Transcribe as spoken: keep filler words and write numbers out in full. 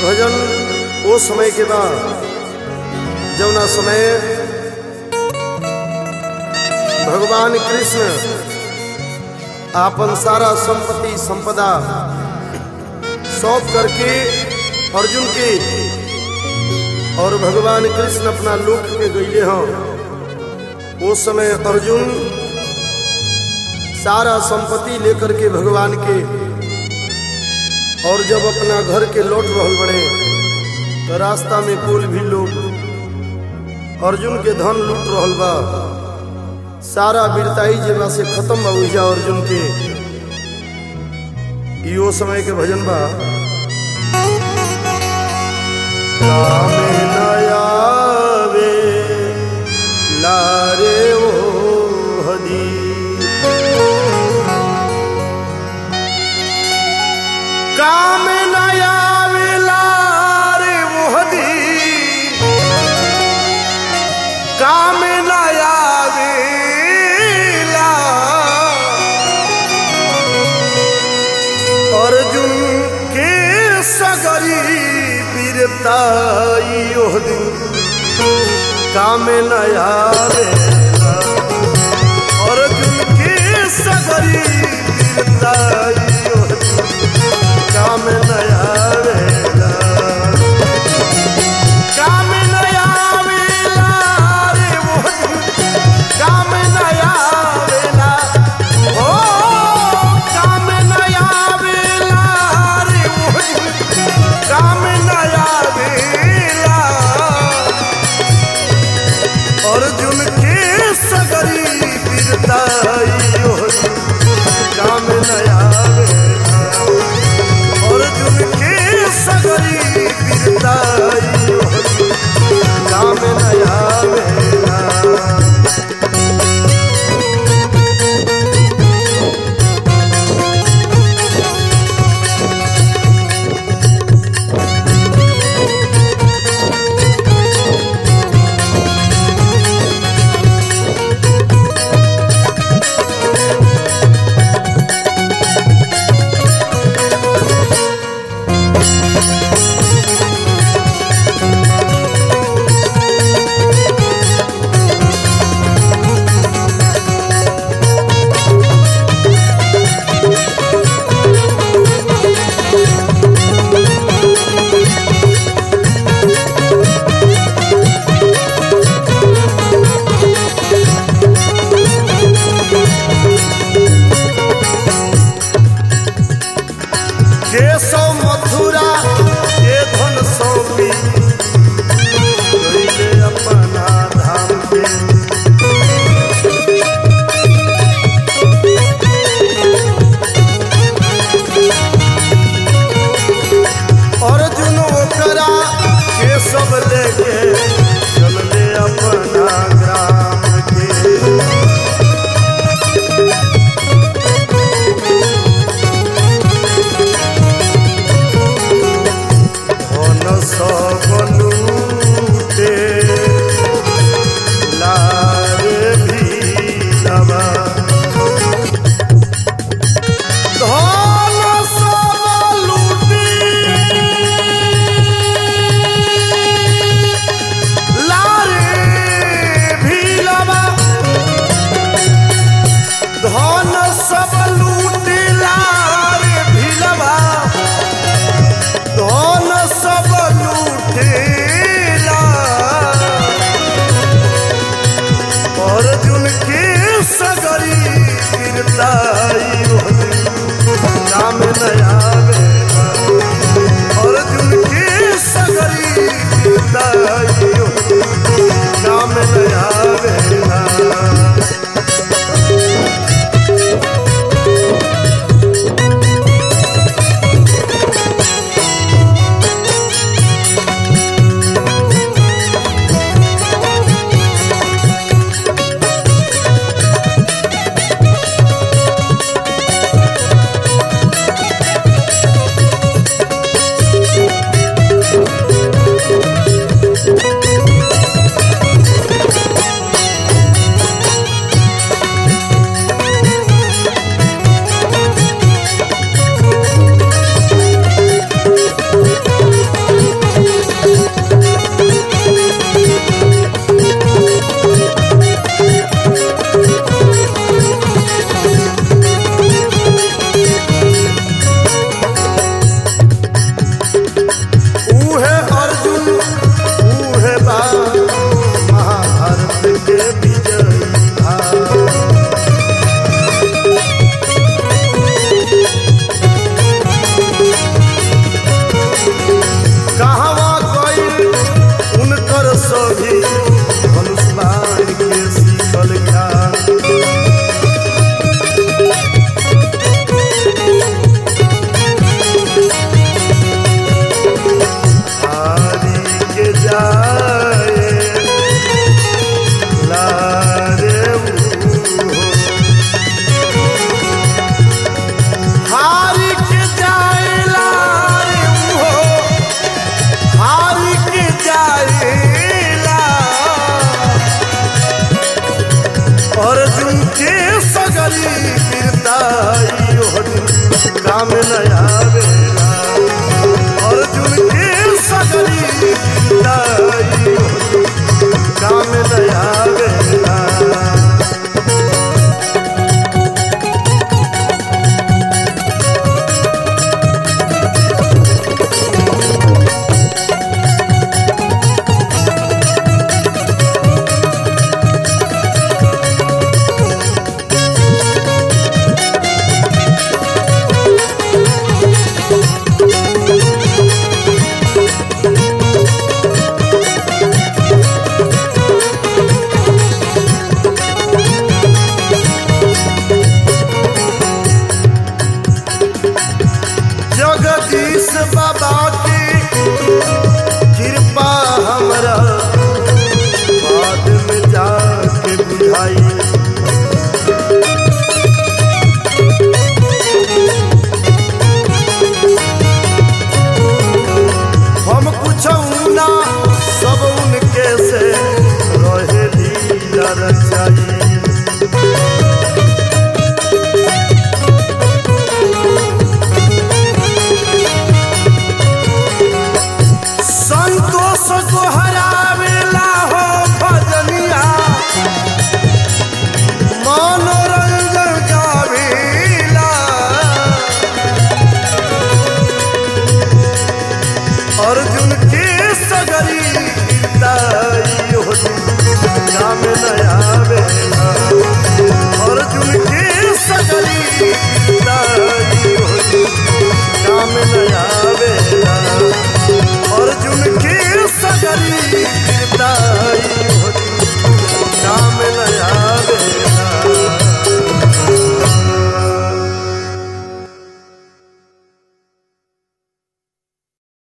भजन वो समय के बाद जौना समय भगवान कृष्ण आपन सारा संपत्ति संपदा सौंप करके अर्जुन के और भगवान कृष्ण अपना लोक के गईले हों। उस समय अर्जुन सारा संपत्ति लेकर के भगवान के और जब अपना घर के लौट रहल बड़े तो रास्ता में कोई भी लोग अर्जुन के धन लूट रहल बा। सारा बिरताई जेबा से खत्म बा उइजा अर्जुन के। यो समय के भजन बा कामे नयावे लारे ओ हदी कामे नयावे लारे ओ हदी कामे नयावे ला अर्जुन के सगरी बीरताई ओह दिन कामे नयावे अर्जुन के सगरी बीरताई ओह दिन कामे नयावे कामे नयावे रे ओह दिन कामे नयावे ओ कामे नयावे रे ओह दिन कामे नयावे अर्जुन के सगरी बीरताई ओह काम नयावे अर्जुन के सगरी बीरताई ओह काम नयावे काम नया बेला अर्जुन के सगरी दाई काम नया बेला जगदीश बाबा की कृपा हमरा बाद में जाके बुझाई हम कुछ ना सब उनके से रहे लीला रचाई को हरावेला हो भजनिया मनोरंजन गावेला अर्जुन